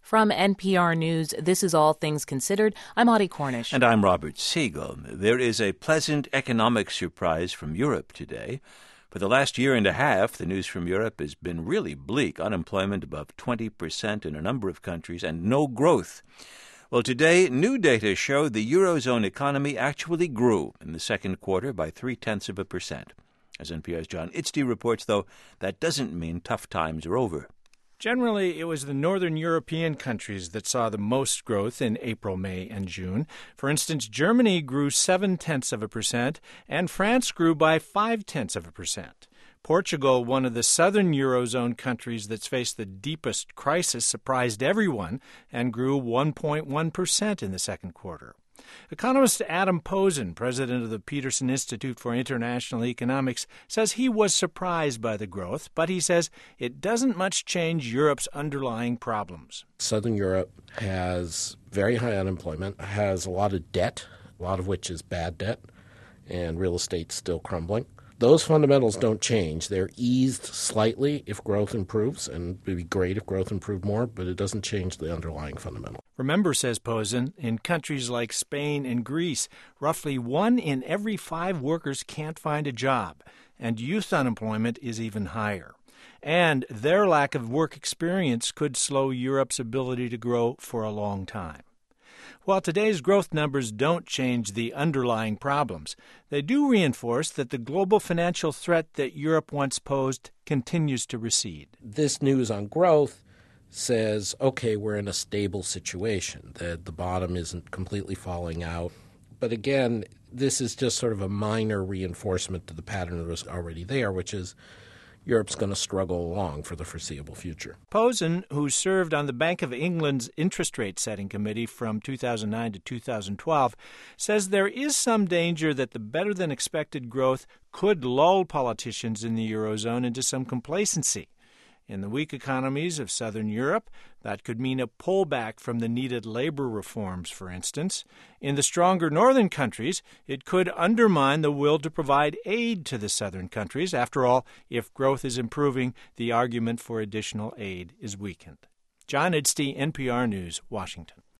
From NPR News, this is All Things Considered. I'm Audie Cornish. And I'm Robert Siegel. There is a pleasant economic surprise from Europe today. For the last year and a half, the news from Europe has been really bleak. Unemployment above 20% in a number of countries and no growth. Well, today, new data show the Eurozone economy actually grew in the second quarter by 0.3%. As NPR's John Itzty reports, though, that doesn't mean tough times are over. Generally, it was the northern European countries that saw the most growth in April, May, and June. For instance, Germany grew 0.7%, and France grew by 0.5%. Portugal, one of the southern Eurozone countries that's faced the deepest crisis, surprised everyone and grew 1.1% in the second quarter. Economist Adam Posen, president of the Peterson Institute for International Economics, says he was surprised by the growth, but he says it doesn't much change Europe's underlying problems. Southern Europe has very high unemployment, has a lot of debt, a lot of which is bad debt, and real estate's still crumbling. Those fundamentals don't change. They're eased slightly if growth improves, and it would be great if growth improved more, but it doesn't change the underlying fundamental. Remember, says Posen, in countries like Spain and Greece, roughly 1 in every 5 workers can't find a job, and youth unemployment is even higher. And their lack of work experience could slow Europe's ability to grow for a long time. While today's growth numbers don't change the underlying problems, they do reinforce that the global financial threat that Europe once posed continues to recede. This news on growth says, okay, we're in a stable situation, that the bottom isn't completely falling out. But again, this is just sort of a minor reinforcement to the pattern that was already there, which is Europe's going to struggle along for the foreseeable future. Posen, who served on the Bank of England's interest rate setting committee from 2009 to 2012, says there is some danger that the better-than-expected growth could lull politicians in the Eurozone into some complacency. In the weak economies of southern Europe, that could mean a pullback from the needed labor reforms, for instance. In the stronger northern countries, it could undermine the will to provide aid to the southern countries. After all, if growth is improving, the argument for additional aid is weakened. John Itzty, NPR News, Washington.